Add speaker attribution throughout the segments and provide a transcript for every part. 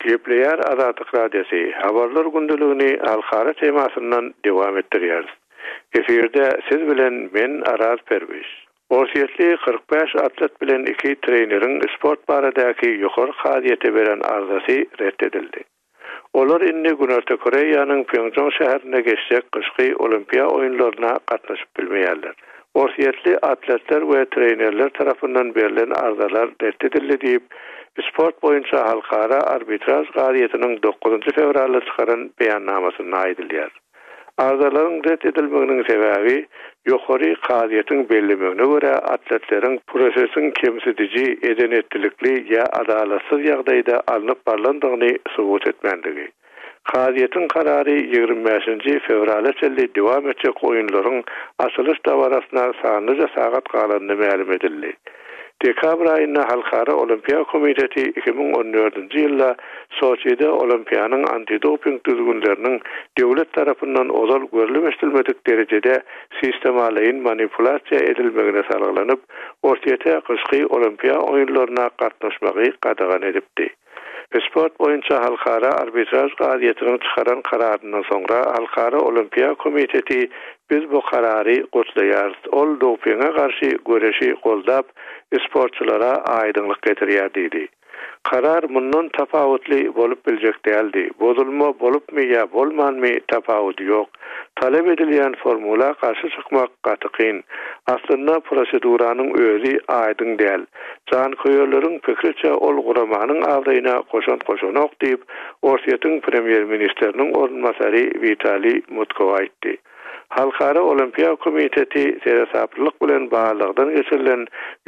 Speaker 1: Gepleyer Azatlyk Radiosu habarlar gündülüğünü halkara temasından devam ettiriyoruz. Efirde siz bilen men Araz Perviş. Orsiýetli 45 atlet bilen 2 trenerin sport baradaky ýokary hadyýete beren arzasy reddedildi. Olar indi Günörtü Koreýanyň Pyeongchang şäherine geçjek kışky olimpiýa oýunlaryna gatnaşyp bilmeýärler. Orsiýetli atletler we trenerler tarapyndan berilen arzalar reddedildi diýip sport boýunça halkara arbitraj gaýetynyň 9-njy fevralda çykaran beýannamasyna aýdylýar. Arzaların reddedilmeginiň sebäbi ýokary gaýetyň bellemegine görä atletleriň prosesin kemsitici, edenetlikli ýa adalatsyz ýagdaýda alınıp barlandygyny subut etmendigi. Gaýetyň karary 25-nji fevralda çelli dowam etjek oýunlaryň açylyş dawarasyna sanyja sagat galandy ma'lum edildi. Dekabr aýyna Halkara Olimpiýa Komiteti 2014-nji ýylda Soçy'da olimpiýanyň antidoping düzgünleriniň döwlet tarapyndan ozal görülmedik derejede sistemalaýyn manipulasiýa edilmegine salgylanyp, orsiýete kışky olimpiýa oýunlaryna gatnaşmagy gadagan edipdi. Sport boýunça halkara arbitraj gaýetynyň çykaran kararyndan soňra Halkara Olimpiýa Komiteti biz bu karary gotlaýarys. Ol dopinga garşy göreşi goldap sportçulara aýdymlyk getirýär diýdi. Karar mundan tapawutly bolup biljek däldi. Bozulma bolupmy ýa bolmanmy tapawut ýok. Talep edilýän formula garşy çykmak gatykyn. Aslynda proseduranyň özü aýdyn däl. Jan köýerleriň pikirçe ol guramanyň awraýyna koşan-koşanok diýip Orsiýetyň premier ministeriniň ornmasary Vitali Mutkov aýtdy. Halkara Olimpiýa Komiteti serasaplyk bilen bağlygdan geçirilen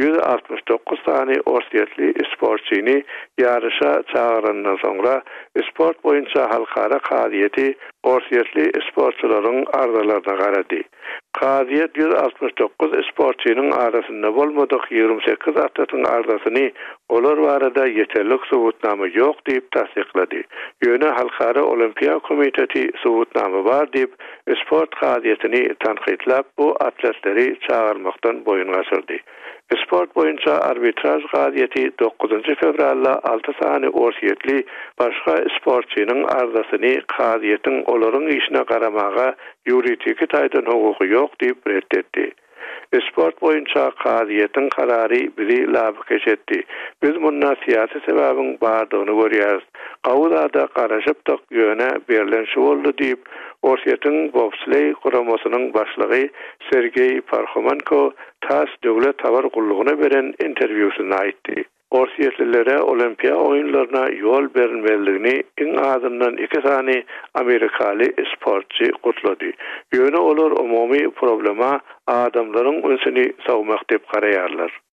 Speaker 1: 169 tany orsiýetli sportçyny ýarışa çağırandan soňra sport boýunça halkara gaýety orsiýetli sportçylaryň arzalaryna garady. Gaýet 169 sportçynyň arasynda bolmadyk 28 atletyň arzasyny olar barada ýeterlik subutnama ýok diýip tasdiklady. Ýöne Halkara Olimpiýa Komiteti subutnama bar diýip sport gaýetini tanqidlap bu atletleri çağırmakdan boyun gasyrdy. Sport boýunça arbitraj gaýety 9-njy fevralda 6 sany orsiýetli başga sportçynyň arzasyny gaýetyň olaryň işine garamaga ýuridik taýdan hukuky ýok diýip reddetdi. Sport boýunça gaýetyň karary bizi labyk geçetdi. Biz munna syýasy sebäbiň bardygyny görýäris. Gawuda garaşypdyk ýöne berilen şu boldy diýip Orsiýetyň bobsley guramasynyň başlygy Sergey Parkhomenko tas döwlet tabar gullugyna beren interwýusyna aýtdy. Orsiýetlilere olimpiýa oýunlaryna ýol berilmeligini iň azyndan 2 sany Amerikaly sportçy gutlady. Ýöne olar umumy problema adamlaryň öňsini sawmak diýip garaýarlar.